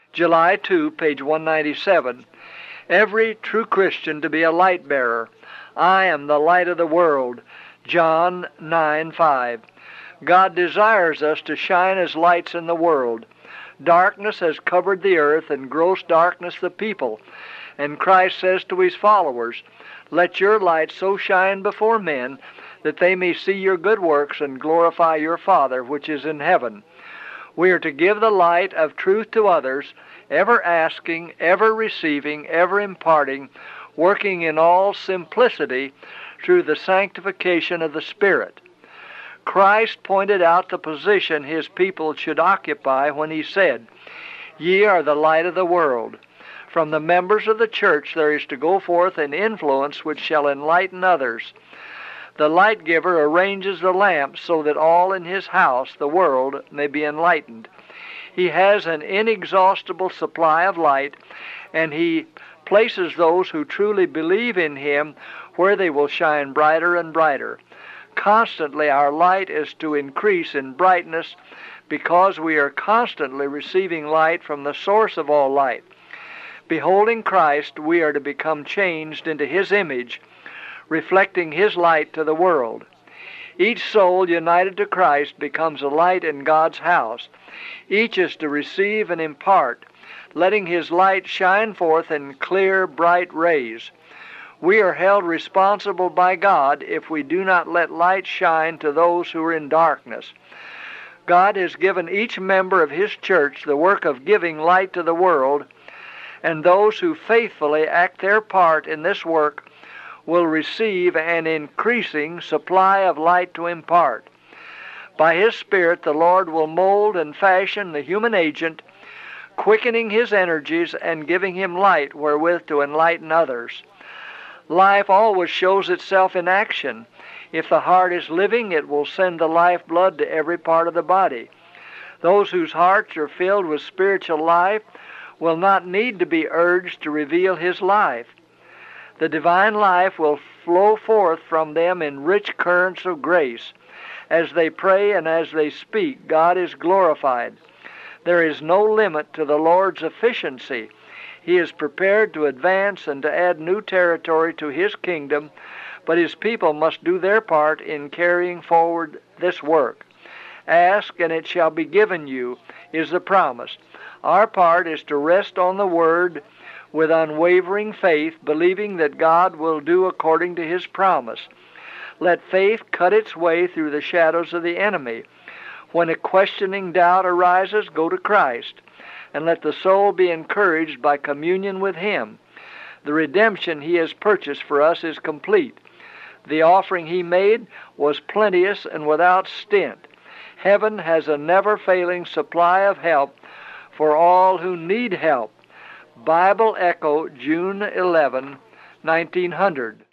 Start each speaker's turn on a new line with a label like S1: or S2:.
S1: July 2, page 197. Every true Christian to be a light bearer. I am the light of the world. John 9:5. God desires us to shine as lights in the world. Darkness has covered the earth, and gross darkness the people. And Christ says to his followers, "Let your light so shine before men that they may see your good works and glorify your Father which is in heaven." We are to give the light of truth to others, ever asking, ever receiving, ever imparting, working in all simplicity through the sanctification of the Spirit. Christ pointed out the position his people should occupy when he said, "Ye are the light of the world." From the members of the church there is to go forth an influence which shall enlighten others. The light giver arranges the lamps so that all in his house, the world, may be enlightened. He has an inexhaustible supply of light, and he places those who truly believe in him where they will shine brighter and brighter. Constantly our light is to increase in brightness because we are constantly receiving light from the source of all light. Beholding Christ, we are to become changed into his image, reflecting his light to the world. Each soul united to Christ becomes a light in God's house. Each is to receive and impart, letting his light shine forth in clear, bright rays. We are held responsible by God if we do not let light shine to those who are in darkness. God has given each member of his church the work of giving light to the world, and those who faithfully act their part in this work will receive an increasing supply of light to impart. By his Spirit, the Lord will mold and fashion the human agent, quickening his energies and giving him light wherewith to enlighten others. Life always shows itself in action. If the heart is living, it will send the life blood to every part of the body. Those whose hearts are filled with spiritual life will not need to be urged to reveal his life. The divine life will flow forth from them in rich currents of grace. As they pray and as they speak, God is glorified. There is no limit to the Lord's efficiency. He is prepared to advance and to add new territory to his kingdom, but his people must do their part in carrying forward this work. Ask, and it shall be given you, is the promise. Our part is to rest on the Word with unwavering faith, believing that God will do according to his promise. Let faith cut its way through the shadows of the enemy. When a questioning doubt arises, go to Christ, and let the soul be encouraged by communion with him. The redemption he has purchased for us is complete. The offering he made was plenteous and without stint. Heaven has a never-failing supply of help for all who need help. Bible Echo, June 11, 1900.